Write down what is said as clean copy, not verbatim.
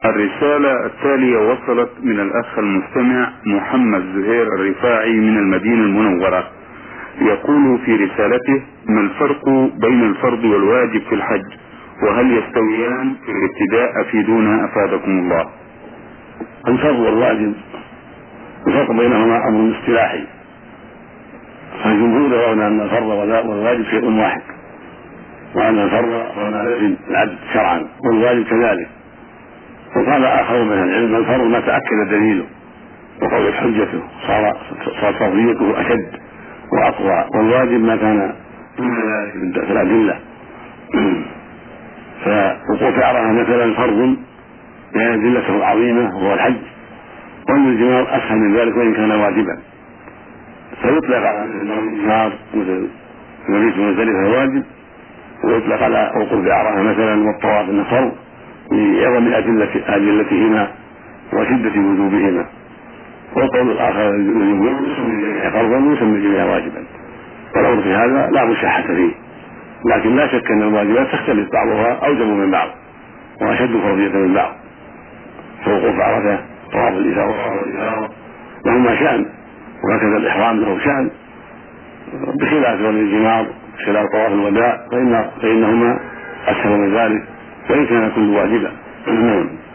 الرسالة التالية وصلت من الأخ المستمع محمد زهير الرفاعي من المدينة المنورة. يقول في رسالته: ما الفرق بين الفرض والواجب في الحج؟ وهل يستويان في الابتداء؟ أفيدونا أفادكم الله. الفرض والواجب الفرق بينهما أمر اصطلاحي، فالجمهور يرون أن الفرض والواجب شيء واحد، وأن الفرض هو ما يلزم العبد شرعا والواجب كذلك. وقال آخر من العلم: الفرض ما تأكد دليله وقويت حجته صار فرضيته أشد وأقوى، والواجب ما كان دون ذلك في الأدلة. فوقوف عرفة مثلا فرض بأدلته العظيمة وهو الحج، والجمار أسهل من ذلك وإن كان واجبا، فيطلق على الجمار مثل المبيت مزدلفة واجب، ويطلق على وقوف عرفة مثلا والطواف انه فرض لعظم أدلتهما وشدة وجوبهما. والقول الآخر الجمهور يسمي الجميع فرضا ويسمي الجميع واجبا، والأمر في هذا لا مشاحة فيه، لكن لا شك أن الواجبات تختلف، بعضها أوجب من بعض وأشد فرضية من بعض. فوقوف عرفة طواف الإفاضة لهما شأن، وهكذا الإحرام له شأن، بخلاف رمي الجمار خلال طواف الوداع فإنهما أسهل من ذلك، وإن كان كل واجبا.